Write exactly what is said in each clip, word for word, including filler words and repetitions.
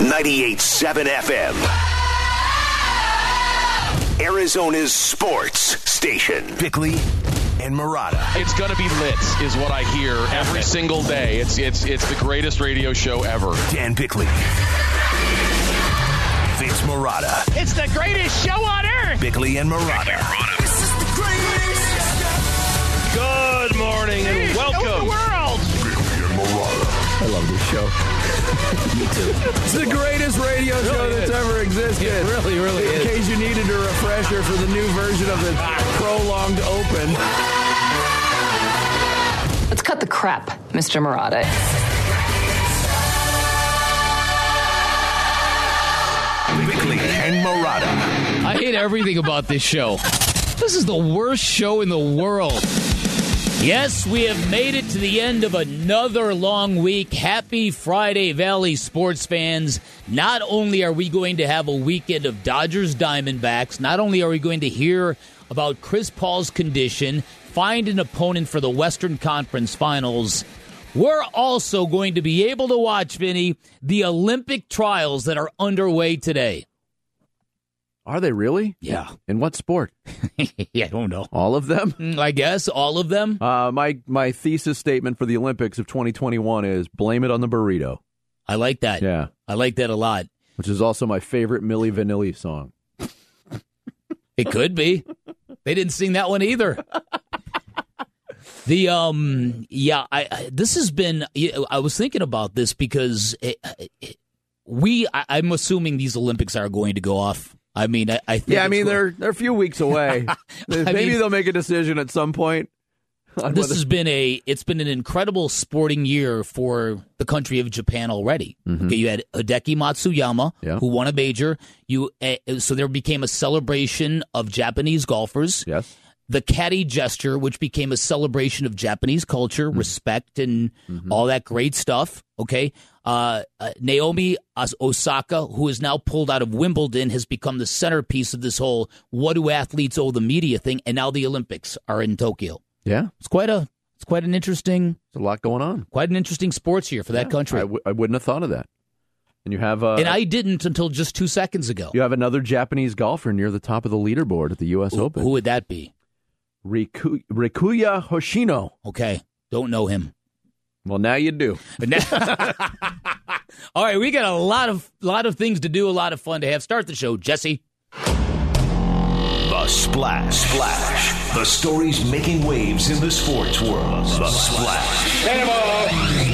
ninety-eight point seven F M. Arizona's sports station. Bickley and Marotta. It's going to be lit, is what I hear every single day. It's it's it's the greatest radio show ever. Dan Bickley. Vince Marotta. It's the greatest show on earth. Bickley and Marotta. This is the greatest. Good morning and Greatest welcome. show in the world. Bickley and Marotta. I love this show. Me too. It's the greatest radio It show really that's is. ever existed. It really, really In is. case you needed a refresher for the new version of the prolonged open. Let's cut the crap, Mister Marotta. Bickley and Marotta. I hate everything about this show. This is the worst show in the world. Yes, we have made it to the end of another long week. Happy Friday, Valley sports fans. Not only are we going to have a weekend of Dodgers Diamondbacks, not only are we going to hear about Chris Paul's condition, find an opponent for the Western Conference Finals, we're also going to be able to watch, Vinny, the Olympic trials that are underway today. Are they really? Yeah. In what sport? Yeah, I don't know. All of them? I guess all of them. Uh, my, my thesis statement for the Olympics of twenty twenty-one is blame it on the burrito. I like that. Yeah. I like that a lot. Which is also my favorite Milli Vanilli song. It could be. They didn't sing that one either. The um yeah, I, I this has been I was thinking about this because it, it, we I, I'm assuming these Olympics are going to go off. I mean, I, I think Yeah, I it's mean, going- they're they're a few weeks away. Maybe mean- they'll make a decision at some point. on This whether- has been a it's been an incredible sporting year for the country of Japan already. Mm-hmm. Okay, you had Hideki Matsuyama Yeah. who won a major. You uh, so there became a celebration of Japanese golfers. Yes. The caddy gesture, which became a celebration of Japanese culture, Mm-hmm. respect, and all that great stuff. Okay, uh, uh, Naomi Os- Osaka, who is now pulled out of Wimbledon, has become the centerpiece of this whole "what do athletes owe the media" thing, and now the Olympics are in Tokyo. Yeah. It's quite a it's quite an interesting There's a lot going on. quite an interesting sports year for that country. I, w- I wouldn't have thought of that. And you have uh, and I didn't until just two seconds ago. you have another Japanese golfer near the top of the leaderboard at the U S Who, Open. who would that be? Riku- Rikuya Hoshino. Okay, don't know him. Well, now you do. All right, we got a lot of lot of things to do, a lot of fun to have. Start the show, Jesse. The Splash. Splash. The stories making waves in the sports world. The Splash. Cannonball!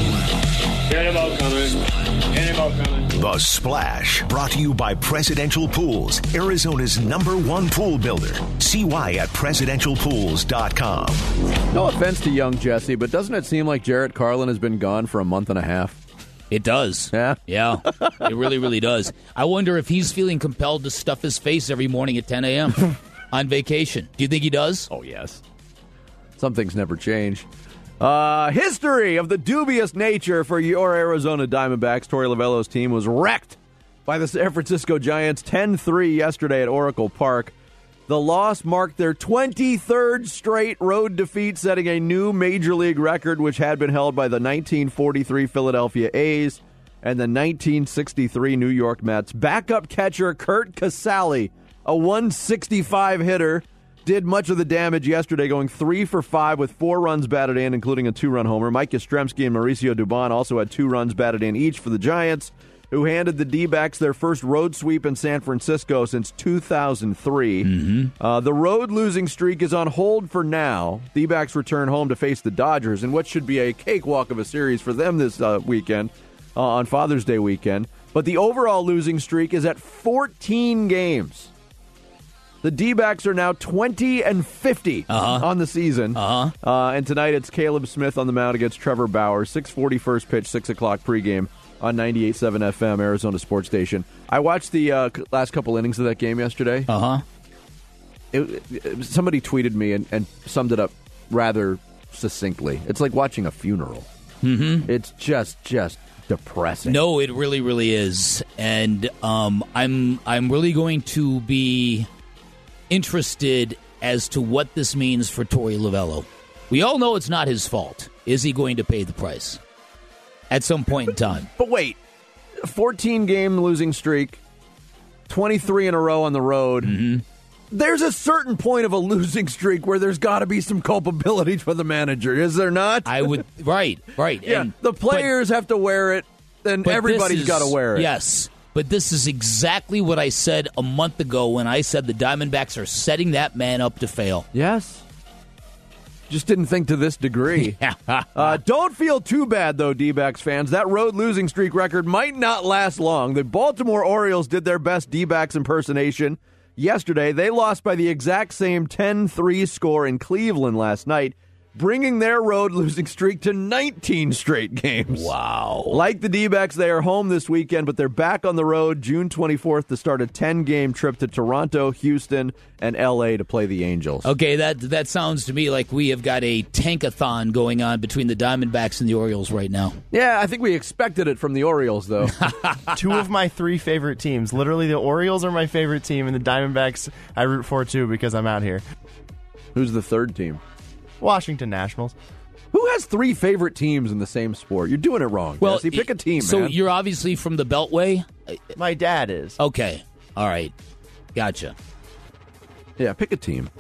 Cannonball coming. Cannonball coming. The Splash. Brought to you by Presidential Pools, Arizona's number one pool builder. See why at presidential pools dot com. No offense to young Jesse, but doesn't it seem like Jarrett Carlin has been gone for a month and a half? It does. Yeah. Yeah, it really, really does. I wonder if he's feeling compelled to stuff his face every morning at ten a.m. on vacation. Do you think he does? Oh, yes. Some things never change. Uh, history of the dubious nature for your Arizona Diamondbacks. Torey Lovello's team was wrecked by the San Francisco Giants ten three yesterday at Oracle Park. The loss marked their twenty-third straight road defeat, setting a new major league record, which had been held by the nineteen forty-three Philadelphia A's and the nineteen sixty-three New York Mets. Backup catcher Kurt Casale, a one sixty-five hitter, did much of the damage yesterday, going three for five with four runs batted in, including a two-run homer. Mike Yastrzemski and Mauricio Dubon also had two runs batted in each for the Giants, who handed the D-backs their first road sweep in San Francisco since two thousand three. Mm-hmm. Uh, the road losing streak is on hold for now. D-backs return home to face the Dodgers in what should be a cakewalk of a series for them this uh, weekend, uh, on Father's Day weekend. But the overall losing streak is at fourteen games. The D-backs are now twenty and fifty Uh-huh. on the season. Uh-huh. Uh, and tonight it's Caleb Smith on the mound against Trevor Bauer. six forty first pitch, six o'clock pregame on ninety-eight point seven F M, Arizona Sports Station. I watched the uh, last couple innings of that game yesterday. Uh-huh. It, it, somebody tweeted me and, and summed it up rather succinctly. It's like watching a funeral. Mm-hmm. It's just, just depressing. No, it really, really is. And um, I'm I'm really going to be interested as to what this means for Torey Lovello. We all know it's not his fault. Is he going to pay the price at some point in time? But wait, fourteen-game losing streak, twenty-three in a row on the road. Mm-hmm. There's a certain point of a losing streak where there's got to be some culpability for the manager, is there not? I would, right, right. Yeah, and, the players but, have to wear it, and everybody's got to wear it. Yes, but this is exactly what I said a month ago when I said the Diamondbacks are setting that man up to fail. Yes. Just didn't think to this degree. uh, don't feel too bad, though, D-backs fans. That road losing streak record might not last long. The Baltimore Orioles did their best D-backs impersonation yesterday. They lost by the exact same ten three score in Cleveland last night, bringing their road losing streak to nineteen straight games. Wow. Like the D-backs, they are home this weekend, but they're back on the road June twenty-fourth to start a ten-game trip to Toronto, Houston, and L A to play the Angels. Okay, that that sounds to me like we have got a tankathon going on between the Diamondbacks and the Orioles right now. Yeah, I think we expected it from the Orioles, though. Two of my three favorite teams. Literally, the Orioles are my favorite team, and the Diamondbacks I root for, too, because I'm out here. Who's the third team? Washington Nationals. Who has three favorite teams in the same sport? You're doing it wrong, well, Jesse. Pick a team, so man. you're obviously from the Beltway? My dad is. Okay. All right. Gotcha. Yeah, pick a team.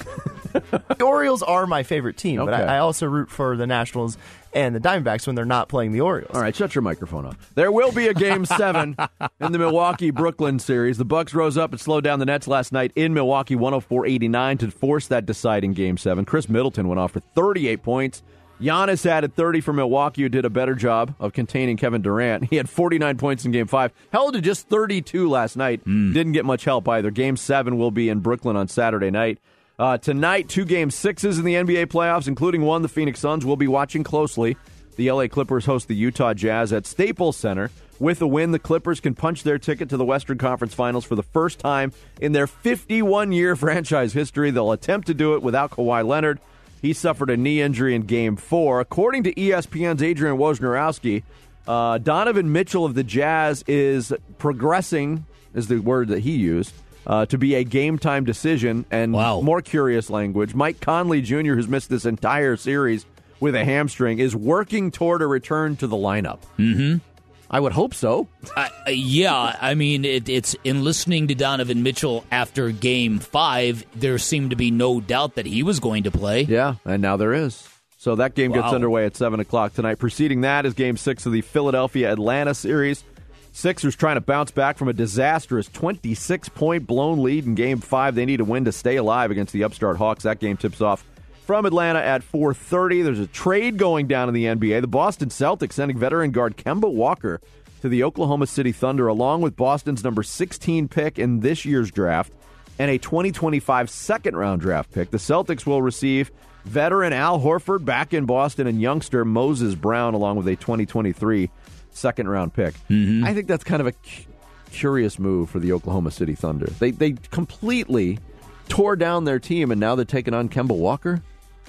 The Orioles are my favorite team, Okay. but I, I also root for the Nationals and the Diamondbacks when they're not playing the Orioles. All right, shut your microphone off. There will be a Game seven in the Milwaukee-Brooklyn series. The Bucks rose up and slowed down the Nets last night in Milwaukee, one oh four eighty-nine, to force that deciding Game seven. Chris Middleton went off for thirty-eight points. Giannis added thirty for Milwaukee, who did a better job of containing Kevin Durant. He had forty-nine points in Game five. Held to just thirty-two last night. Mm. Didn't get much help either. Game seven will be in Brooklyn on Saturday night. Uh, tonight, two Game sixes in the N B A playoffs, including one the Phoenix Suns will be watching closely. The L A Clippers host the Utah Jazz at Staples Center. With a win, the Clippers can punch their ticket to the Western Conference Finals for the first time in their fifty-one-year franchise history. They'll attempt to do it without Kawhi Leonard. He suffered a knee injury in Game four. According to E S P N's Adrian Wojnarowski, uh, Donovan Mitchell of the Jazz is progressing, is the word that he used, uh, to be a game-time decision. And wow. More curious language, Mike Conley Junior, who's missed this entire series with a hamstring, is working toward a return to the lineup. Mm-hmm. I would hope so. Uh, yeah, I mean, it, it's in listening to Donovan Mitchell after Game five, there seemed to be no doubt that he was going to play. Yeah, and now there is. So that game wow. gets underway at seven o'clock tonight. Preceding that is Game six of the Philadelphia-Atlanta series. Sixers trying to bounce back from a disastrous twenty-six point blown lead in Game five. They need a win to stay alive against the upstart Hawks. That game tips off from Atlanta at four thirty. There's a trade going down in the N B A. The Boston Celtics sending veteran guard Kemba Walker to the Oklahoma City Thunder, along with Boston's number sixteen pick in this year's draft and a twenty twenty-five second-round draft pick. The Celtics will receive veteran Al Horford back in Boston and youngster Moses Brown, along with a twenty twenty-three second-round pick. Mm-hmm. I think that's kind of a cu- curious move for the Oklahoma City Thunder. They they completely tore down their team, and now they're taking on Kemba Walker?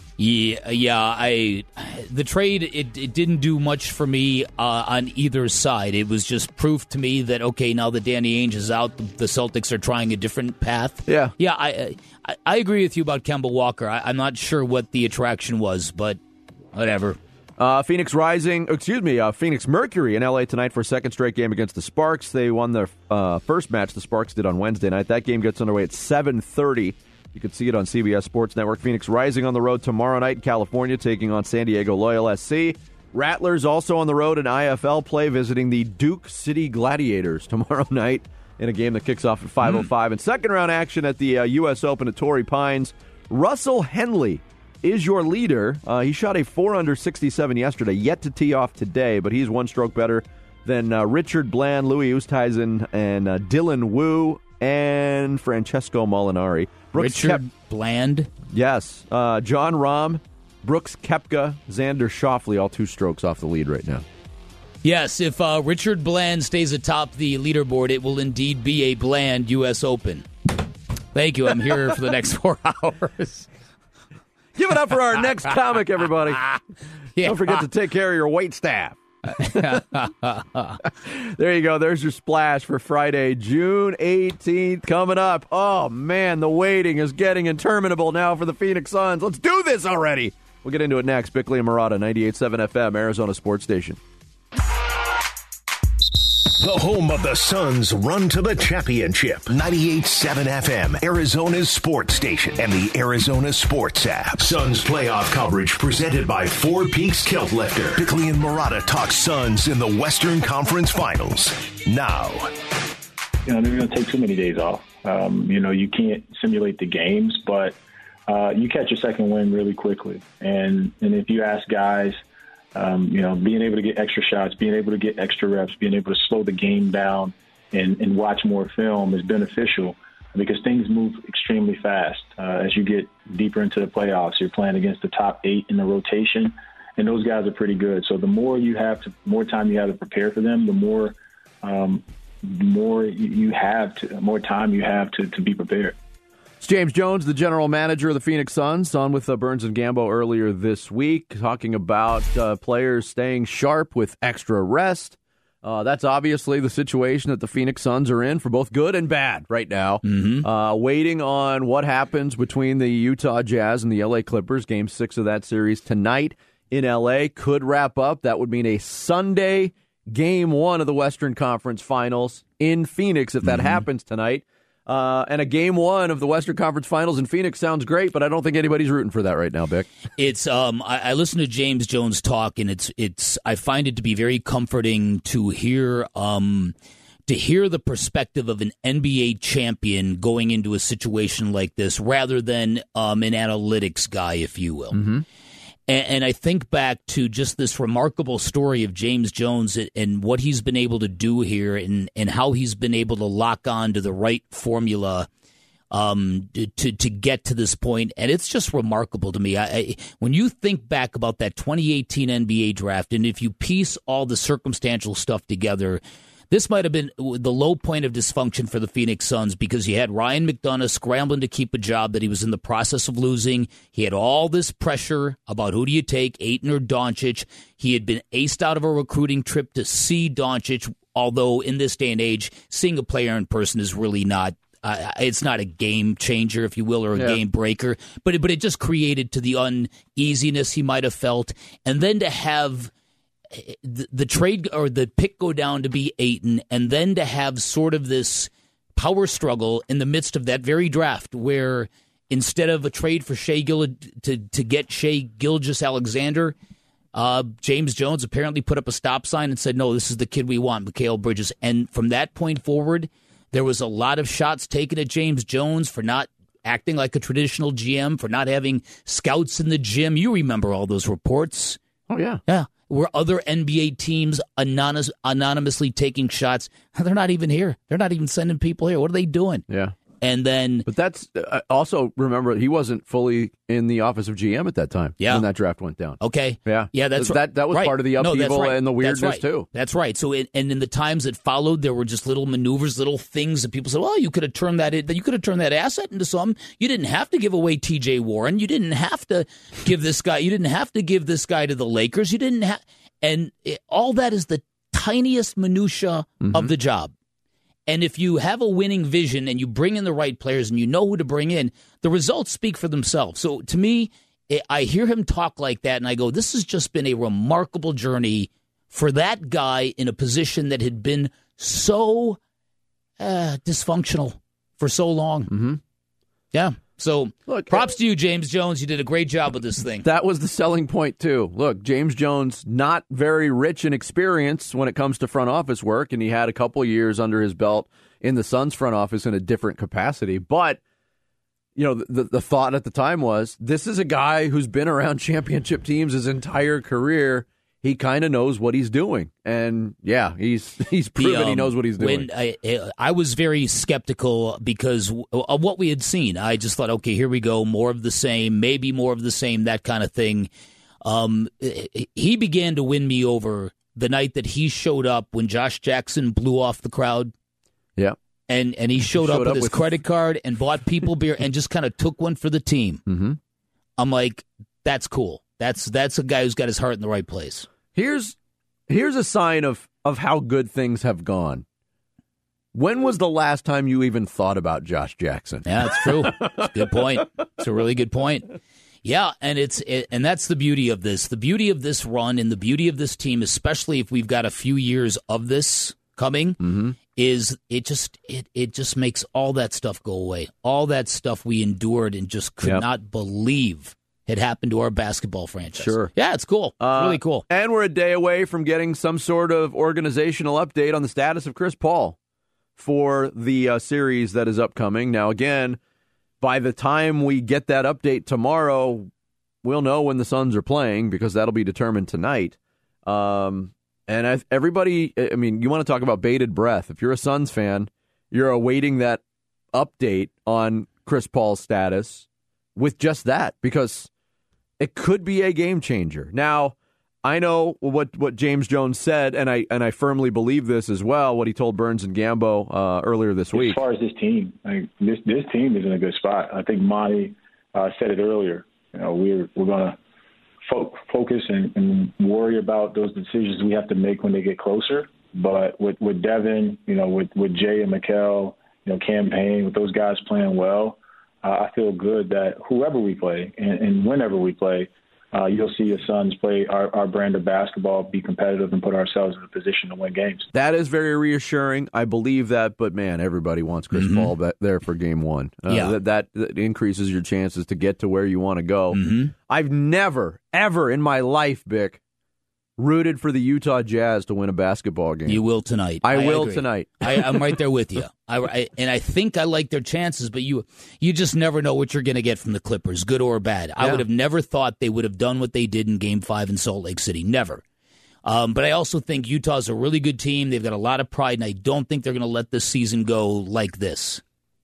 Yeah, yeah. I the trade it, it didn't do much for me uh, on either side. It was just proof to me that okay, now that Danny Ainge is out, the, the Celtics are trying a different path. Yeah, yeah. I I, I agree with you about Kemba Walker. I, I'm not sure what the attraction was, but whatever. Uh, Phoenix Rising, excuse me, uh, Phoenix Mercury in L A tonight for a second straight game against the Sparks. They won their uh, first match. The Sparks did on Wednesday night. That game gets underway at seven thirty. You can see it on C B S Sports Network. Phoenix Rising on the road tomorrow night in California, taking on San Diego Loyal S C. Rattlers also on the road in I F L play, visiting the Duke City Gladiators tomorrow night in a game that kicks off at five oh five. Mm. And second-round action at the uh, U S Open at Torrey Pines. Russell Henley is your leader. Uh, he shot a four under sixty-seven yesterday, yet to tee off today, but he's one stroke better than uh, Richard Bland, Louis Oosthuizen, and uh, Dylan Wu, and Francesco Molinari. Brooks Richard Kep- Bland? Yes. Uh, John Rahm, Brooks Koepka, Xander Schauffele, all two strokes off the lead right now. Yes, if uh, Richard Bland stays atop the leaderboard, it will indeed be a Bland U S Open. Thank you. I'm here for the next four hours. Give it up for our next comic, everybody. Yeah. Don't forget to take care of your wait staff. There you go. There's your splash for Friday, June eighteenth coming up. Oh, man, the waiting is getting interminable now for the Phoenix Suns. Let's do this already. We'll get into it next. Bickley and Murata, ninety-eight point seven F M, Arizona Sports Station. The home of the Suns' run to the championship. ninety-eight point seven F M, Arizona's sports station, and the Arizona Sports app. Suns playoff coverage presented by Four Peaks Kilt Lifter. Bickley and Murata talk Suns in the Western Conference Finals. Now. You know, they're going to take too many days off. Um, you know, you can't simulate the games, but uh, you catch a second win really quickly. And and if you ask guys, um, you know, being able to get extra shots, being able to get extra reps, being able to slow the game down and, and watch more film is beneficial because things move extremely fast. Uh, as you get deeper into the playoffs, you're playing against the top eight in the rotation, and those guys are pretty good. So the more you have to, more time you have to prepare for them, the more um, the more you have to, more time you have to, to be prepared. It's James Jones, the general manager of the Phoenix Suns, on with uh, Burns and Gambo earlier this week, talking about uh, players staying sharp with extra rest. Uh, that's obviously the situation that the Phoenix Suns are in for both good and bad right now. Mm-hmm. Uh, waiting on what happens between the Utah Jazz and the L A Clippers. Game six of that series tonight in L A could wrap up. That would mean a Sunday game one of the Western Conference Finals in Phoenix if that mm-hmm. happens tonight. Uh, and a game one of the Western Conference Finals in Phoenix sounds great, but I don't think anybody's rooting for that right now, Bick. It's um, I, I listen to James Jones talk, and it's it's I find it to be very comforting to hear um, to hear the perspective of an N B A champion going into a situation like this, rather than um, an analytics guy, if you will. Mm-hmm. And, and I think back to just this remarkable story of James Jones and what he's been able to do here and, and how he's been able to lock on to the right formula um, to to get to this point. And it's just remarkable to me. I, I, when you think back about that twenty eighteen N B A draft, and if you piece all the circumstantial stuff together, this might have been the low point of dysfunction for the Phoenix Suns because you had Ryan McDonough scrambling to keep a job that he was in the process of losing. He had all this pressure about who do you take, Ayton or Doncic. He had been aced out of a recruiting trip to see Doncic, although in this day and age, seeing a player in person is really not uh, it's not a game changer, if you will, or a yeah. game breaker. But it, but it just created to the uneasiness he might have felt. And then to have The, the trade or the pick go down to be Ayton, and then to have sort of this power struggle in the midst of that very draft where instead of a trade for Shai Gil to, to get Shai Gilgeous-Alexander, uh, James Jones apparently put up a stop sign and said, no, this is the kid we want, Mikal Bridges. And from that point forward, there was a lot of shots taken at James Jones for not acting like a traditional G M, for not having scouts in the gym. You remember all those reports. Oh, yeah. Yeah. Were other N B A teams anonymous, anonymously taking shots? They're not even here. They're not even sending people here. What are they doing? Yeah. And then... But that's... Uh, also, remember, he wasn't fully in the office of G M at that time yeah. when that draft went down. Okay. Yeah. Yeah, that's that, that was right. part of the upheaval no, right. and the weirdness, that's right. too. That's right. So, it, and in the times that followed, there were just little maneuvers, little things that people said, well, you could have turned that in, you could have turned that asset into something. You didn't have to give away T J Warren. You didn't have to give this guy... You didn't have to give this guy to the Lakers. You didn't have... And it, all that is the tiniest minutia mm-hmm. of the job. And if you have a winning vision and you bring in the right players and you know who to bring in, the results speak for themselves. So to me, it, I hear him talk like that and I go, this has just been a remarkable journey for that guy in a position that had been so uh, dysfunctional for so long. Mm-hmm. Yeah. So, Look, props to you, James Jones. You did a great job with this thing. That was the selling point, too. Look, James Jones, not very rich in experience when it comes to front office work, and he had a couple years under his belt in the Suns front office in a different capacity. But, you know, the, the thought at the time was, this is a guy who's been around championship teams his entire career. He kind of knows what he's doing. And, yeah, he's he's proven the, um, he knows what he's doing. When I, I was very skeptical because of what we had seen. I just thought, okay, here we go, more of the same, maybe more of the same, that kind of thing. Um, he began to win me over the night that he showed up when Josh Jackson blew off the crowd. Yeah. And and he showed, he showed up with up his with credit card and bought people beer and just kind of took one for the team. Mm-hmm. I'm like, that's cool. That's that's a guy who's got his heart in the right place. Here's here's a sign of, of how good things have gone. When was the last time you even thought about Josh Jackson? Yeah, that's true. It's a good point. It's a really good point. Yeah, and it's it, and that's the beauty of this. The beauty of this run and the beauty of this team, especially if we've got a few years of this coming Mm-hmm. is it just it it just makes all that stuff go away. All that stuff we endured and just could Yep. not believe had happened to our basketball franchise. Sure. Yeah, it's cool. Uh, really cool. And we're a day away from getting some sort of organizational update on the status of Chris Paul for the uh, series that is upcoming. Now, again, by the time we get that update tomorrow, we'll know when the Suns are playing because that'll be determined tonight. Um, and I, everybody, I mean, you want to talk about bated breath. If you're a Suns fan, you're awaiting that update on Chris Paul's status with just that because it could be a game changer. Now, I know what, what James Jones said, and I and I firmly believe this as well, what he told Burns and Gambo uh, earlier this week. As far as this team, like, this this team is in a good spot. I think Monty uh, said it earlier. You know, we're we're going to fo- focus and, and worry about those decisions we have to make when they get closer. But with, with Devin, you know, with, with Jay and Mikal, you know, campaign, with those guys playing well, Uh, I feel good that whoever we play and, and whenever we play, uh, you'll see the Suns play our, our brand of basketball, be competitive, and put ourselves in a position to win games. That is very reassuring. I believe that, but man, everybody wants Chris Mm-hmm. Paul back there for game one. Uh, Yeah. that, that, that increases your chances to get to where you want to go. Mm-hmm. I've never, ever in my life, Bick, rooted for the Utah Jazz to win a basketball game. You will tonight. I, will agree. tonight. I, I'm right there with you. I, I, and I think I like their chances, but you you just never know what you're going to get from the Clippers, good or bad. I Yeah. would have never thought they would have done what they did in Game Five in Salt Lake City. Never. Um, but I also think Utah's a really good team. They've got a lot of pride, and I don't think they're going to let this season go like this.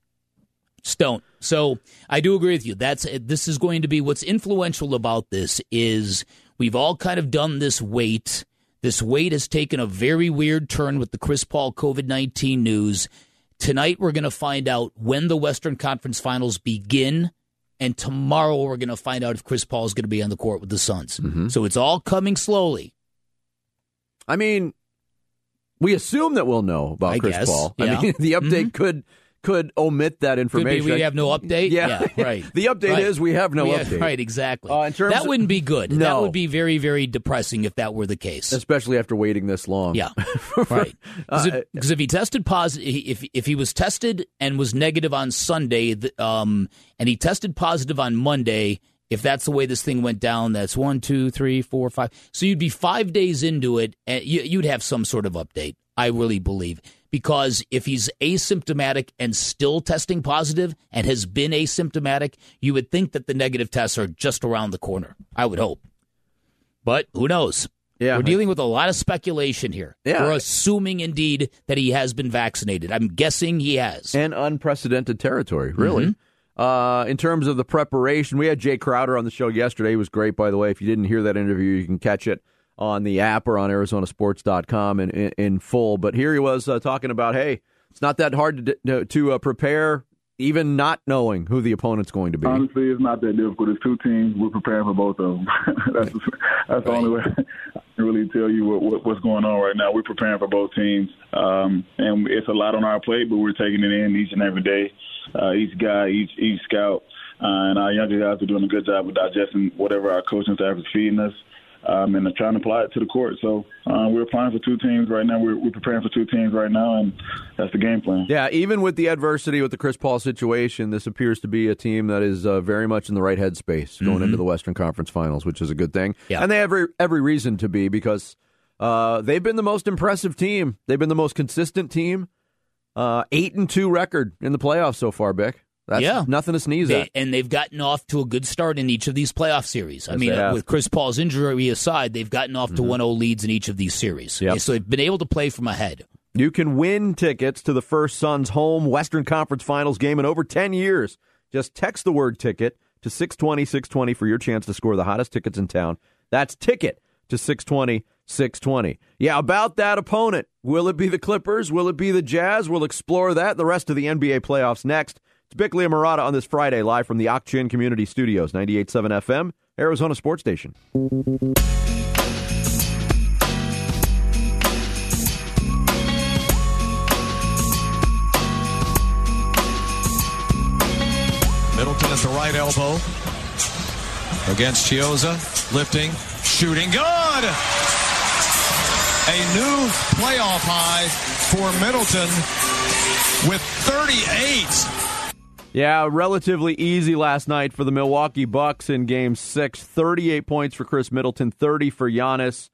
Just don't. So I do agree with you. That's this is going to be what's influential about this is we've all kind of done this wait. This wait has taken a very weird turn with the Chris Paul covid nineteen news. Tonight we're going to find out when the Western Conference Finals begin, and tomorrow we're going to find out if Chris Paul is going to be on the court with the Suns. Mm-hmm. So it's all coming slowly. I mean, we assume that we'll know about I Chris guess, Paul. yeah. I mean, the update Mm-hmm. could could omit that Could information. be we have no update? Yeah, Yeah, right. The update Right. is we have no We update. have- right, exactly. Uh, in terms that of- wouldn't be good. That No. would be very, very depressing if that were the case. Especially after waiting this long. Yeah, right. Because Uh, if, if he tested positive, if if he was tested and was negative on Sunday, th- um, and he tested positive on Monday, if that's the way this thing went down, that's one, two, three, four, five. So you'd be five days into it, and you, you'd have some sort of update. I really believe. Because if he's asymptomatic and still testing positive and has been asymptomatic, you would think that the negative tests are just around the corner. I would hope. But who knows? Yeah, We're dealing with a lot of speculation here. Yeah. We're assuming, indeed, that he has been vaccinated. I'm guessing he has. And unprecedented territory, really. Mm-hmm. Uh, in terms of the preparation, we had Jay Crowder on the show yesterday. He was great, by the way. If you didn't hear that interview, you can catch it on the app or on Arizona Sports dot com in, in, in full. But here he was uh, talking about, hey, it's not that hard to, to, to uh, prepare, even not knowing who the opponent's going to be. Honestly, it's not that difficult. It's two teams. We're preparing for both of them. that's that's the only way I can really tell you what, what, what's going on right now. We're preparing for both teams. Um, and it's a lot on our plate, but we're taking it in each and every day. Uh, each guy, each each scout, uh, and our younger guys are doing a good job of digesting whatever our coaching staff is feeding us. Um, and they're trying to apply it to the court. So uh, we're applying for two teams right now. We're, we're preparing for two teams right now, and that's the game plan. Yeah, even with the adversity with the Chris Paul situation, this appears to be a team that is uh, very much in the right headspace going Mm-hmm. into the Western Conference Finals, which is a good thing. Yeah. And they have every, every reason to be because uh, they've been the most impressive team. They've been the most consistent team. Uh, eight and two record in the playoffs so far, Bick. That's Yeah. nothing to sneeze They, at. and they've gotten off to a good start in each of these playoff series. I Yes, mean, they uh, have. with Chris Paul's injury aside, they've gotten off to one oh leads in each of these series. Yep. So they've been able to play from ahead. You can win tickets to the first Suns home Western Conference Finals game in over ten years. Just text the word ticket to six twenty, six twenty for your chance to score the hottest tickets in town. That's ticket to six twenty, six twenty. Yeah, about that opponent. Will it be the Clippers? Will it be the Jazz? We'll explore that, the rest of the N B A playoffs next. It's Bickley and Murata on this Friday, live from the Ak-Chin Community Studios, ninety-eight point seven F M, Arizona Sports Station. Middleton at the right elbow against Chiozza, lifting, shooting, good! A new playoff high for Middleton with thirty-eight. Yeah, relatively easy last night for the Milwaukee Bucks in Game Six. thirty-eight points for Chris Middleton, thirty for Giannis.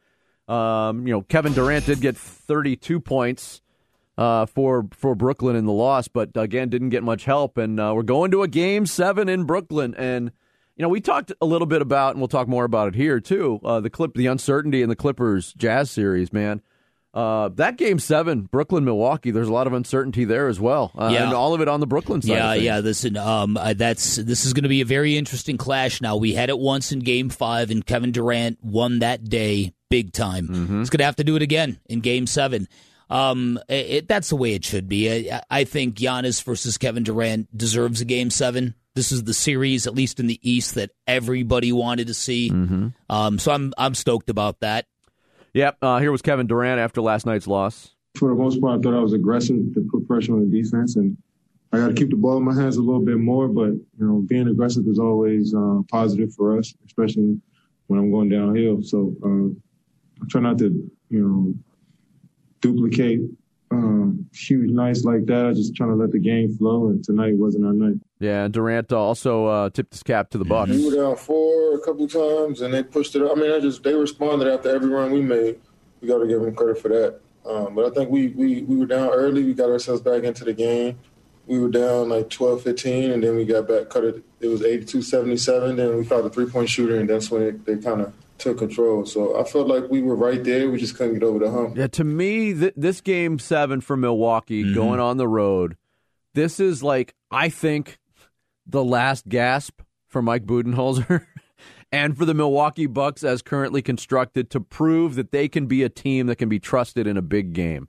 Um, you know, Kevin Durant did get thirty-two points uh, for for Brooklyn in the loss, but again, didn't get much help. And uh, we're going to a Game Seven in Brooklyn, and you know, we talked a little bit about, and we'll talk more about it here too. Uh, the clip, the uncertainty in the Clippers Jazz series, man. Uh, that Game Seven, Brooklyn Milwaukee. There's a lot of uncertainty there as well, uh, yeah. and all of it on the Brooklyn side. Yeah, of things. yeah. Listen, um, uh, that's this is going to be a very interesting clash. Now we had it once in Game Five, and Kevin Durant won that day big time. Mm-hmm. He's going to have to do it again in Game Seven. Um, it, that's the way it should be. I, I think Giannis versus Kevin Durant deserves a Game Seven. This is the series, at least in the East, that everybody wanted to see. Mm-hmm. Um, so I'm I'm stoked about that. Yep. Uh, here was Kevin Durant after last night's loss. For the most part, I thought I was aggressive to put pressure on the defense, and I got to keep the ball in my hands a little bit more. But you know, being aggressive is always uh, positive for us, especially when I'm going downhill. So uh, I try not to, you know, duplicate um, huge nights like that. I just trying to let the game flow, and tonight wasn't our night. Yeah, Durant also uh, tipped his cap to the Bucks. We were down four a couple times, and they pushed it up. I mean, I just they responded after every run we made. We got to give them credit for that. Um, but I think we, we, we were down early. We got ourselves back into the game. We were down like twelve fifteen, and then we got back, cut it. It was eighty-two seventy-seven. Then we found a three-point shooter, and that's when it, they kind of took control. So I felt like we were right there. We just couldn't get over the hump. Yeah, to me, th- this Game seven for Milwaukee, mm-hmm. going on the road, this is like, I think, the last gasp for Mike Budenholzer and for the Milwaukee Bucks as currently constructed to prove that they can be a team that can be trusted in a big game.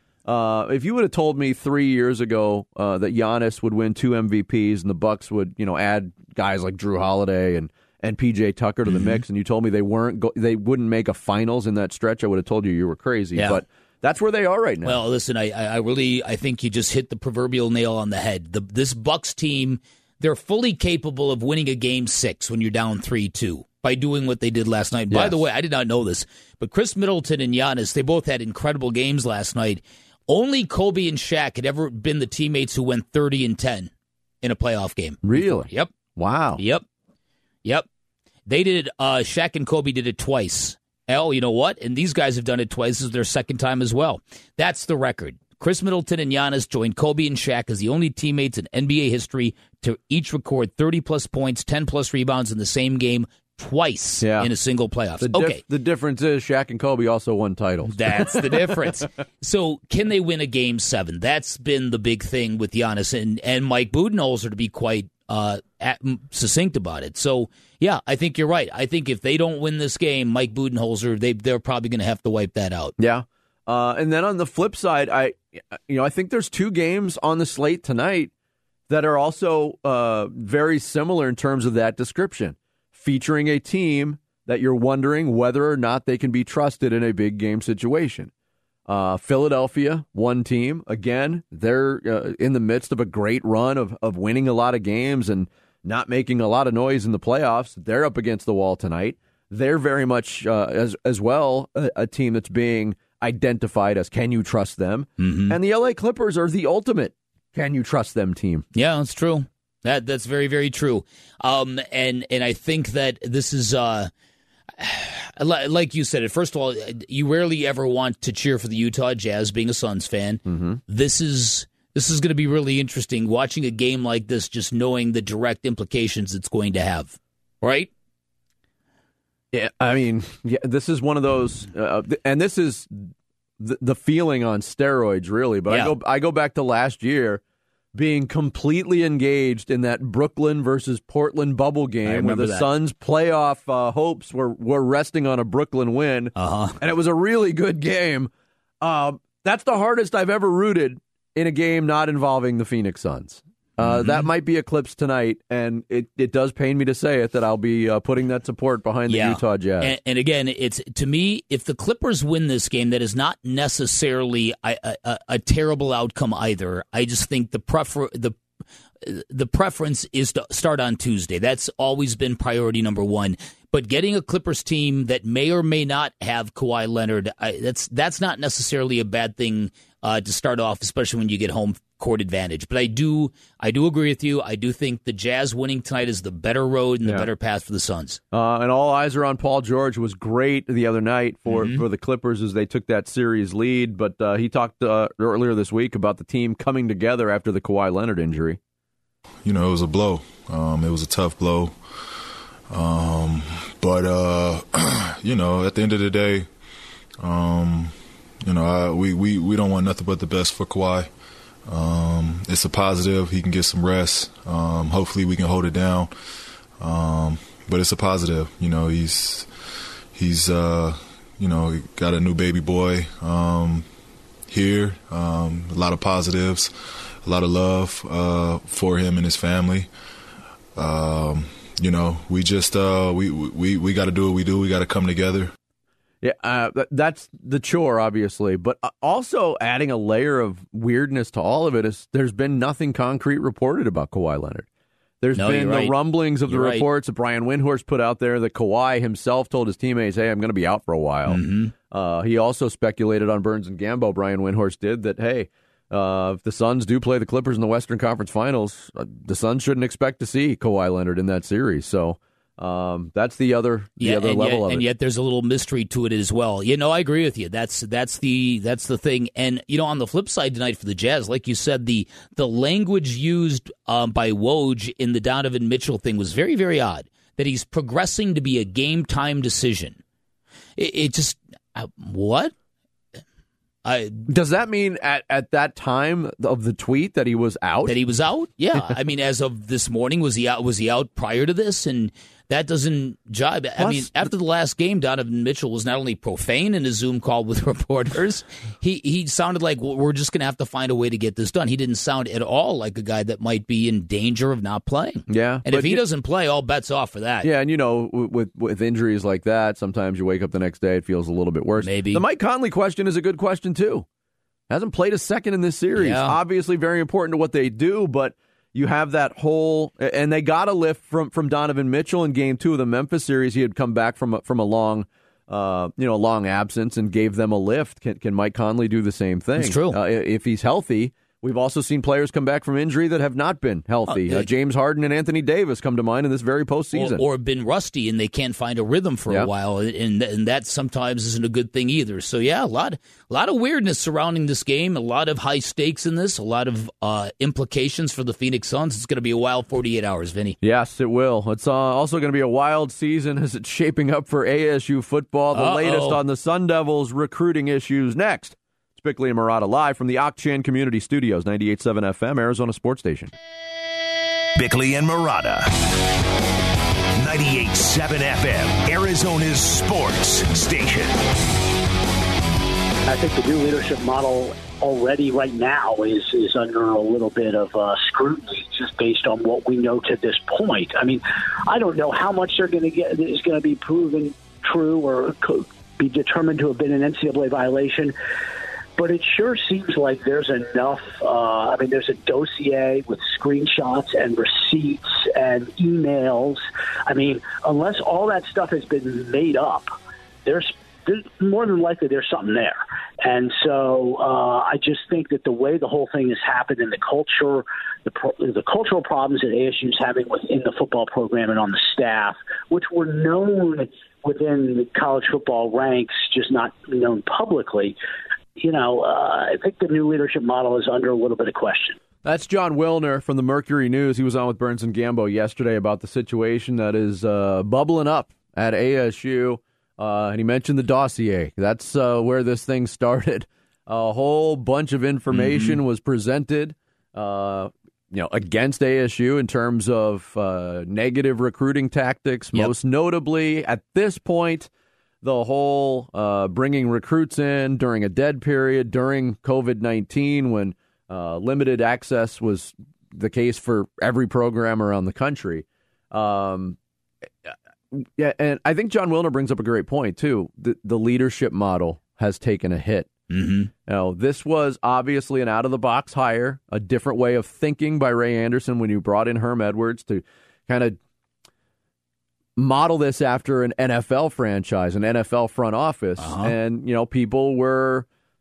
Uh, if you would have told me three years ago uh, that Giannis would win two M V Ps and the Bucks would, you know, add guys like Drew Holiday and, and P J Tucker to the mm-hmm. mix, and you told me they weren't go- they wouldn't make a finals in that stretch, I would have told you you were crazy. Yeah. But that's where they are right now. Well, listen, I, I really I think you just hit the proverbial nail on the head. The, this Bucks team, they're fully capable of winning a Game Six when you're down three two by doing what they did last night. Yes. By the way, I did not know this, but Chris Middleton and Giannis, they both had incredible games last night. Only Kobe and Shaq had ever been the teammates who went thirty and ten in a playoff game. Really? Yep. Wow. Yep. Yep. They did it. Uh, Shaq and Kobe did it twice. Oh, you know what? And these guys have done it twice. This is their second time as well. That's the record. Chris Middleton and Giannis joined Kobe and Shaq as the only teammates in N B A history to each record thirty-plus points, ten-plus rebounds in the same game twice yeah. in a single playoffs. The dif- okay. The difference is Shaq and Kobe also won titles. That's the difference. So can they win a Game seven? That's been the big thing with Giannis and, and Mike Budenholzer, to be quite uh, at, succinct about it. So, yeah, I think you're right. I think if they don't win this game, Mike Budenholzer, they, they're probably going to have to wipe that out. Yeah. Uh, and then on the flip side, I you know I think there's two games on the slate tonight that are also uh, very similar in terms of that description, featuring a team that you're wondering whether or not they can be trusted in a big game situation. Uh, Philadelphia, one team. Again, they're uh, in the midst of a great run of, of winning a lot of games and not making a lot of noise in the playoffs. They're up against the wall tonight. They're very much, uh, as, as well, a, a team that's being identified as can you trust them. Mm-hmm. And the L A Clippers are the ultimate can you trust them team. Yeah, that's true. That That's very, very true. Um, and, and I think that this is... Uh, like you said, first of all, you rarely ever want to cheer for the Utah Jazz, being a Suns fan. Mm-hmm. This is this is going to be really interesting, watching a game like this, just knowing the direct implications it's going to have, right? Yeah, I mean, yeah, this is one of those, uh, and this is the, the feeling on steroids, really. But yeah. I go I go back to last year, being completely engaged in that Brooklyn versus Portland bubble game where the that. Suns' playoff uh, hopes were, were resting on a Brooklyn win. Uh-huh. And it was a really good game. Uh, that's the hardest I've ever rooted in a game not involving the Phoenix Suns. Uh, mm-hmm. That might be eclipsed tonight, and it, it does pain me to say it that I'll be uh, putting that support behind the yeah. Utah Jazz. And, and again, it's to me, if the Clippers win this game, that is not necessarily a, a, a terrible outcome either. I just think the prefer the the preference is to start on Tuesday. That's always been priority number one. But getting a Clippers team that may or may not have Kawhi Leonard, I, that's that's not necessarily a bad thing uh, to start off, especially when you get home court advantage. But I do I do agree with you. I do think the Jazz winning tonight is the better road and yeah. the better path for the Suns. Uh, and all eyes are on Paul George, who was great the other night for, mm-hmm. for the Clippers as they took that series lead. But uh, he talked uh, earlier this week about the team coming together after the Kawhi Leonard injury. You know, it was a blow. Um, it was a tough blow. Um, but, uh, you know, at the end of the day, um, you know, I, we, we, we don't want nothing but the best for Kawhi. Um, it's a positive. He can get some rest. Um, hopefully we can hold it down. Um, but it's a positive. You know, he's, he's, uh, you know, got a new baby boy, um, here. Um, a lot of positives, a lot of love, uh, for him and his family. Um, you know, we just, uh, we, we, we got to do what we do. We got to come together. Yeah, uh, that's the chore, obviously. But also adding a layer of weirdness to all of it is there's been nothing concrete reported about Kawhi Leonard. There's no, been the right. rumblings of you're the right. reports that Brian Windhorst put out there that Kawhi himself told his teammates, hey, I'm going to be out for a while. Mm-hmm. Uh, he also speculated on Burns and Gambo, Brian Windhorst did, that, hey, uh, if the Suns do play the Clippers in the Western Conference Finals, uh, the Suns shouldn't expect to see Kawhi Leonard in that series. So Um, that's the other the yeah, other and level yet, of it. And yet there's a little mystery to it as well. You know, I agree with you. That's that's the that's the thing. And you know, on the flip side tonight for the Jazz, like you said, the the language used um, by Woj in the Donovan Mitchell thing was very, very odd. That he's progressing to be a game time decision. It, it just uh, what? I, Does that mean at, at that time of the tweet that he was out? That he was out? Yeah. I mean, as of this morning, was he out? Was he out prior to this? And that doesn't jibe. Plus, I mean, after the last game, Donovan Mitchell was not only profane in his Zoom call with reporters, he, he sounded like, well, we're just going to have to find a way to get this done. He didn't sound at all like a guy that might be in danger of not playing. Yeah. And if he doesn't play, all bets off for that. Yeah, and you know, with with injuries like that, sometimes you wake up the next day, it feels a little bit worse. Maybe. The Mike Conley question is a good question, too. Hasn't played a second in this series. Yeah. Obviously very important to what they do, but you have that whole, and they got a lift from, from Donovan Mitchell in game two of the Memphis series. He had come back from a, from a long, uh, you know, long absence and gave them a lift. Can, can Mike Conley do the same thing? It's true. Uh, if he's healthy. We've also seen players come back from injury that have not been healthy. Uh, uh, James Harden and Anthony Davis come to mind in this very postseason. Or, or been rusty and they can't find a rhythm for yeah. a while, and and that sometimes isn't a good thing either. So, yeah, a lot, a lot of weirdness surrounding this game, a lot of high stakes in this, a lot of uh, implications for the Phoenix Suns. It's going to be a wild forty-eight hours, Vinny. Yes, it will. It's uh, also going to be a wild season as it's shaping up for A S U football. The Uh-oh. latest on the Sun Devils recruiting issues next. Bickley and Murata live from the Ak-Chan Community Studios, ninety-eight point seven F M, Arizona Sports Station. Bickley and Murata, ninety-eight point seven F M, Arizona's Sports Station. I think the new leadership model already right now is, is under a little bit of uh, scrutiny just based on what we know to this point. I mean, I don't know how much they're going to get is going to be proven true or could be determined to have been an N C double A violation. But it sure seems like there's enough, uh, I mean, there's a dossier with screenshots and receipts and emails. I mean, unless all that stuff has been made up, there's, there's more than likely there's something there. And so uh, I just think that the way the whole thing has happened and the culture, the, pro- the cultural problems that A S U is having within the football program and on the staff, which were known within the college football ranks, just not known publicly, you know, uh, I think the new leadership model is under a little bit of question. That's John Wilner from the Mercury News. He was on with Burns and Gambo yesterday about the situation that is uh, bubbling up at A S U. Uh, and he mentioned the dossier. That's uh, where this thing started. A whole bunch of information mm-hmm. was presented, uh, you know, against A S U in terms of uh, negative recruiting tactics. Yep. Most notably, at this point, the whole uh, bringing recruits in during a dead period, during covid nineteen, when uh, limited access was the case for every program around the country. Um, yeah, and I think John Wilner brings up a great point, too. The, the leadership model has taken a hit. Mm-hmm. You know, this was obviously an out-of-the-box hire, a different way of thinking by Ray Anderson when you brought in Herm Edwards to kind of model this after an N F L franchise, an N F L front office. Uh-huh. And, you know, people were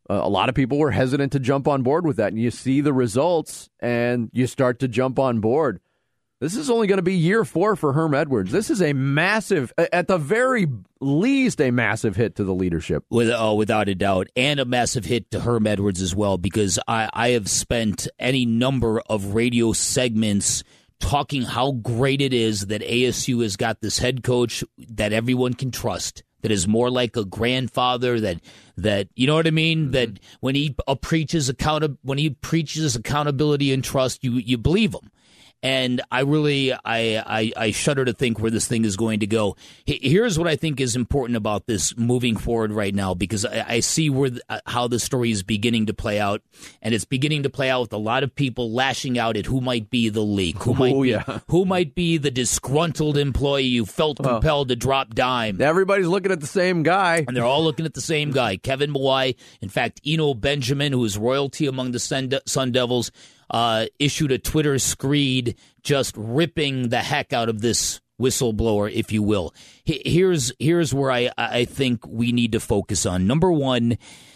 a lot of people were hesitant to jump on board with that. And you see the results, and you start to jump on board. This is only going to be year four for Herm Edwards. This is a massive, at the very least, a massive hit to the leadership. With, oh, without a doubt. And a massive hit to Herm Edwards as well, because I, I have spent any number of radio segments talking how great it is that A S U has got this head coach that everyone can trust, that is more like a grandfather, that, that you know what I mean? Mm-hmm. That when he uh, preaches account- when he preaches accountability and trust, you, you believe him. And I really, I, I, I shudder to think where this thing is going to go. Here's what I think is important about this moving forward right now, because I, I see where the, how the story is beginning to play out, and it's beginning to play out with a lot of people lashing out at who might be the leak, who might, oh, be, yeah. who might be the disgruntled employee who felt compelled oh. to drop dime. Everybody's looking at the same guy. And they're all looking at the same guy, Kevin Mawai. In fact, Eno Benjamin, who is royalty among the Sun, Sun Devils, Uh, issued a Twitter screed just ripping the heck out of this whistleblower, if you will. Here's here's where I, I think we need to focus on. Number one,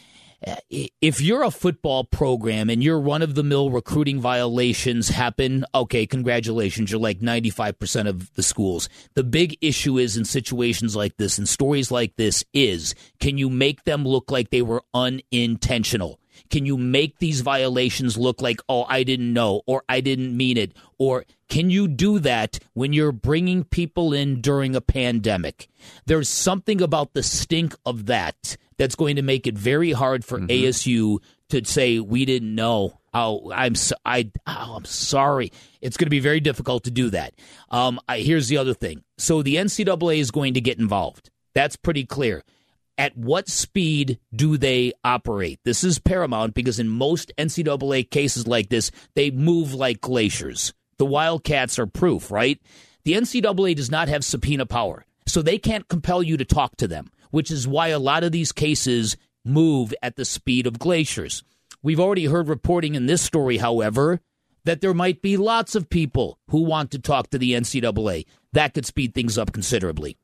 if you're a football program and your run-of-the-mill recruiting violations happen, okay, congratulations, you're like ninety-five percent of the schools. The big issue is in situations like this and stories like this is, can you make them look like they were unintentional? Can you make these violations look like, oh, I didn't know, or I didn't mean it? Or can you do that when you're bringing people in during a pandemic? There's something about the stink of that that's going to make it very hard for mm-hmm. A S U to say, we didn't know. Oh, I'm so, I, oh, I'm sorry. It's going to be very difficult to do that. Um, I, here's the other thing. So the N C double A is going to get involved. That's pretty clear. At what speed do they operate? This is paramount because in most N C double A cases like this, they move like glaciers. The Wildcats are proof, right? The N C double A does not have subpoena power, so they can't compel you to talk to them, which is why a lot of these cases move at the speed of glaciers. We've already heard reporting in this story, however, that there might be lots of people who want to talk to the N C double A. That could speed things up considerably.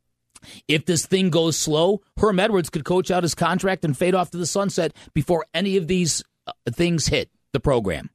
If this thing goes slow, Herm Edwards could coach out his contract and fade off to the sunset before any of these uh, things hit the program.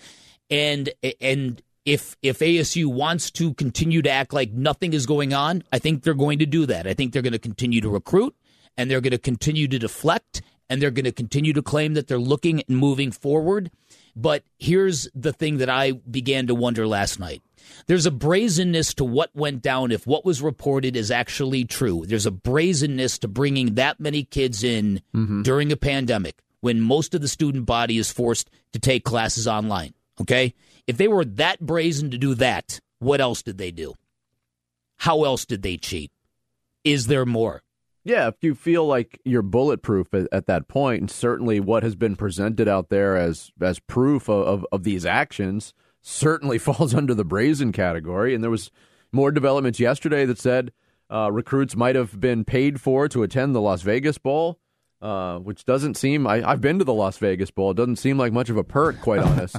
And and if if A S U wants to continue to act like nothing is going on, I think they're going to do that. I think they're going to continue to recruit, and they're going to continue to deflect, and they're going to continue to claim that they're looking and moving forward. But here's the thing that I began to wonder last night. There's a brazenness to what went down if what was reported is actually true. There's a brazenness to bringing that many kids in mm-hmm. during a pandemic when most of the student body is forced to take classes online, okay? If they were that brazen to do that, what else did they do? How else did they cheat? Is there more? Yeah, if you feel like you're bulletproof at, at that point, and certainly what has been presented out there as, as proof of, of, of these actions certainly falls under the brazen category. And there was more developments yesterday that said uh, recruits might have been paid for to attend the Las Vegas Bowl, uh, which doesn't seem, I, I've been to the Las Vegas Bowl. It doesn't seem like much of a perk, quite honest.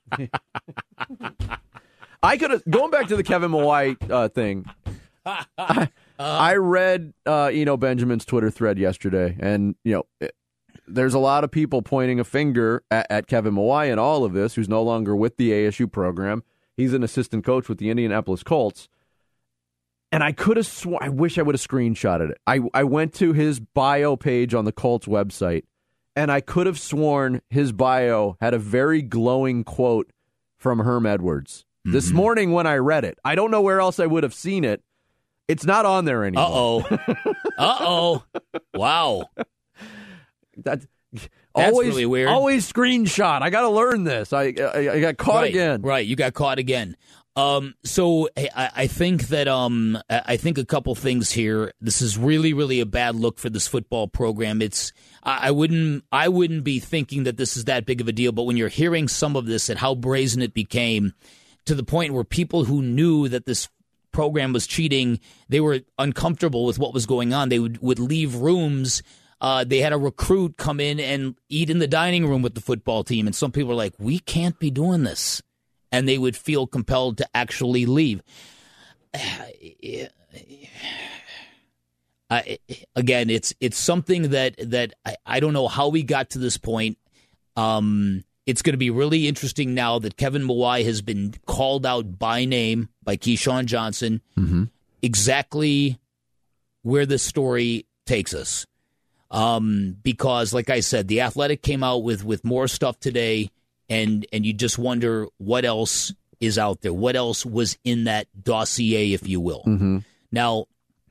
I could have, going back to the Kevin Mawai uh, thing, I, I read uh, Eno Benjamin's Twitter thread yesterday, and, you know, it, there's a lot of people pointing a finger at, at Kevin Mawai in all of this, who's no longer with the A S U program. He's an assistant coach with the Indianapolis Colts. And I could have sworn, I wish I would have screenshotted it. I, I went to his bio page on the Colts website, and I could have sworn his bio had a very glowing quote from Herm Edwards. Mm-hmm. This morning when I read it, I don't know where else I would have seen it. It's not on there anymore. Uh-oh. Uh-oh. Wow. That, That's always, really weird. Always screenshot. I got to learn this. I, I I got caught right, again. Right, you got caught again. Um, so I, I think that um, I think a couple things here. This is really, really a bad look for this football program. It's I, I wouldn't I wouldn't be thinking that this is that big of a deal. But when you're hearing some of this and how brazen it became, to the point where people who knew that this program was cheating, they were uncomfortable with what was going on. They would would leave rooms. Uh, they had a recruit come in and eat in the dining room with the football team. And some people were like, we can't be doing this. And they would feel compelled to actually leave. I, again, it's it's something that that I, I don't know how we got to this point. Um, it's going to be really interesting now that Kevin Mawai has been called out by name by Keyshawn Johnson. Mm-hmm. Exactly where this story takes us. Um, because, like I said, The Athletic came out with, with more stuff today, and and you just wonder what else is out there. What else was in that dossier, if you will. Mm-hmm. Now,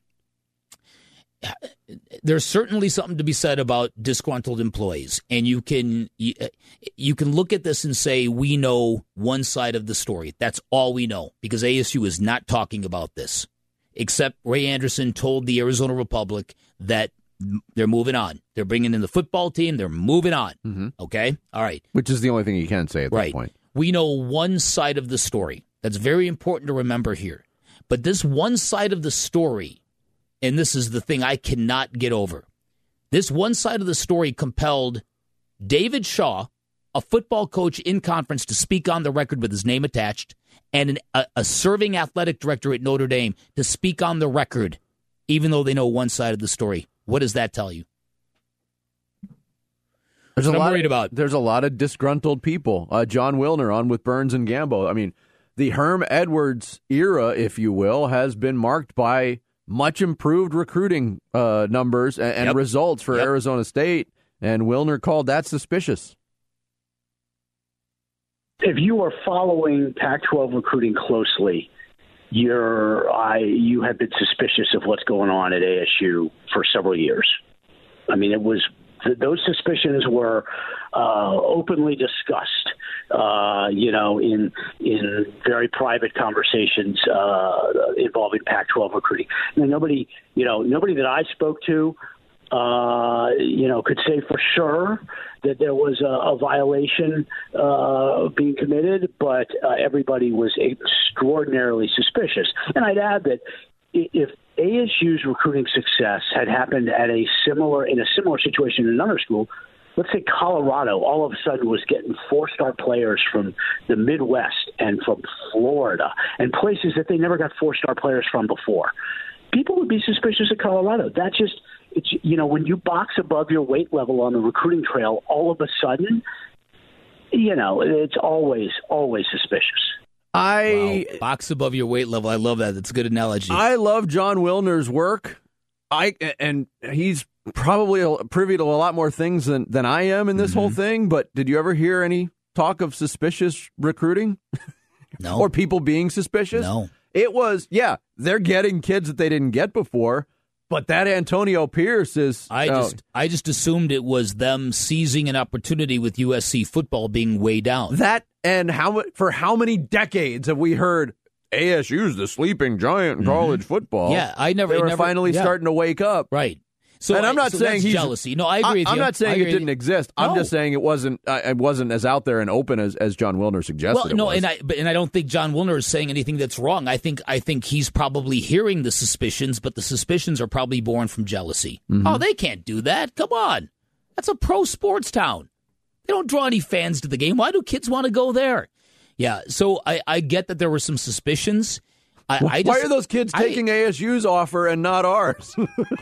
there's certainly something to be said about disgruntled employees, and you can you, you can look at this and say we know one side of the story. That's all we know, because A S U is not talking about this, except Ray Anderson told the Arizona Republic that they're moving on. They're bringing in the football team. They're moving on. Mm-hmm. Okay? All right. Which is the only thing you can say at right. that point. We know one side of the story. That's very important to remember here. But this one side of the story, and this is the thing I cannot get over, this one side of the story compelled David Shaw, a football coach in conference, to speak on the record with his name attached, and an, a, a serving athletic director at Notre Dame to speak on the record, even though they know one side of the story. What does that tell you? There's a what lot I'm worried of, about. There's a lot of disgruntled people. Uh, John Wilner on with Burns and Gambo. I mean, the Herm Edwards era, if you will, has been marked by much improved recruiting uh, numbers and, and yep. results for yep. Arizona State, and Wilner called that suspicious. If you are following Pac twelve recruiting closely, you're I you have been suspicious of what's going on at A S U for several years. I mean, it was those suspicions were uh, openly discussed, uh, you know, in in very private conversations uh, involving Pac twelve recruiting. Now, nobody, you know, nobody that I spoke to, uh, you know, could say for sure that there was a, a violation uh, being committed, but uh, everybody was extraordinarily suspicious. And I'd add that if A S U's recruiting success had happened at a similar in a similar situation in another school, let's say Colorado all of a sudden was getting four-star players from the Midwest and from Florida and places that they never got four-star players from before, people would be suspicious of Colorado. That just It's, you know, when you box above your weight level on the recruiting trail, all of a sudden, you know, it's always, always suspicious. I wow. Box above your weight level. I love that. That's a good analogy. I love John Wilner's work. I and he's probably privy to a lot more things than, than I am in this mm-hmm. whole thing. But did you ever hear any talk of suspicious recruiting? No. Or people being suspicious? No. It was, yeah, they're getting kids that they didn't get before. But that Antonio Pierce is... I uh, just I just assumed it was them seizing an opportunity with U S C football being way down. That, and how for how many decades have we heard A S U's the sleeping giant in mm-hmm. college football? Yeah, I never... They were never, finally yeah. starting to wake up. Right. So and I'm not so saying he's jealousy. No, I agree with I'm you. not saying it didn't exist. I'm no. just saying it wasn't. Uh, it wasn't as out there and open as, as John Wilner suggested. Well, no, it was. and I but, and I don't think John Wilner is saying anything that's wrong. I think I think he's probably hearing the suspicions, but the suspicions are probably born from jealousy. Mm-hmm. Oh, they can't do that. Come on, that's a pro sports town. They don't draw any fans to the game. Why do kids want to go there? Yeah, so I, I get that there were some suspicions. I, Why I just, are those kids taking I, A S U's offer and not ours?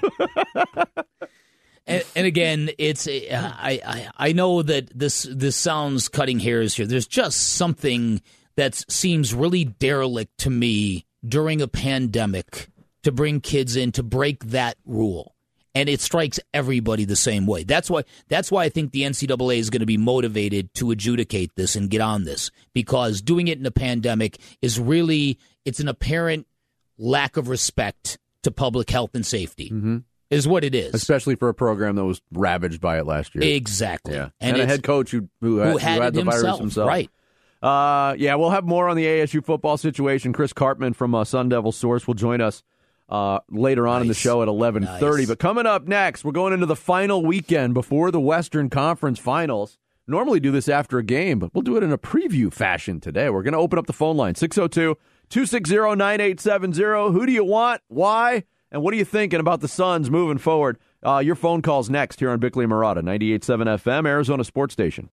And, and again, it's uh, I, I I know that this this sounds cutting hairs here. There's just something that seems really derelict to me during a pandemic to bring kids in to break that rule, and it strikes everybody the same way. That's why that's why I think the N C double A is going to be motivated to adjudicate this and get on this, because doing it in a pandemic is really it's an apparent lack of respect to public health and safety. Mm-hmm. Is what it is. Especially for a program that was ravaged by it last year. Exactly. Yeah. And, and a head coach who, who, had, who had, who had the himself. virus himself. Right. Uh, yeah, we'll have more on the A S U football situation. Chris Karpman from uh, Sun Devil Source will join us uh, later on nice. in the show at eleven thirty. Nice. But coming up next, we're going into the final weekend before the Western Conference Finals. Normally do this after a game, but we'll do it in a preview fashion today. We're going to open up the phone line, six oh two, two six zero, nine eight seven zero. Who do you want? Why? And what are you thinking about the Suns moving forward? Uh, your phone call's next here on Bickley and Marotta, ninety-eight point seven F M, Arizona Sports Station.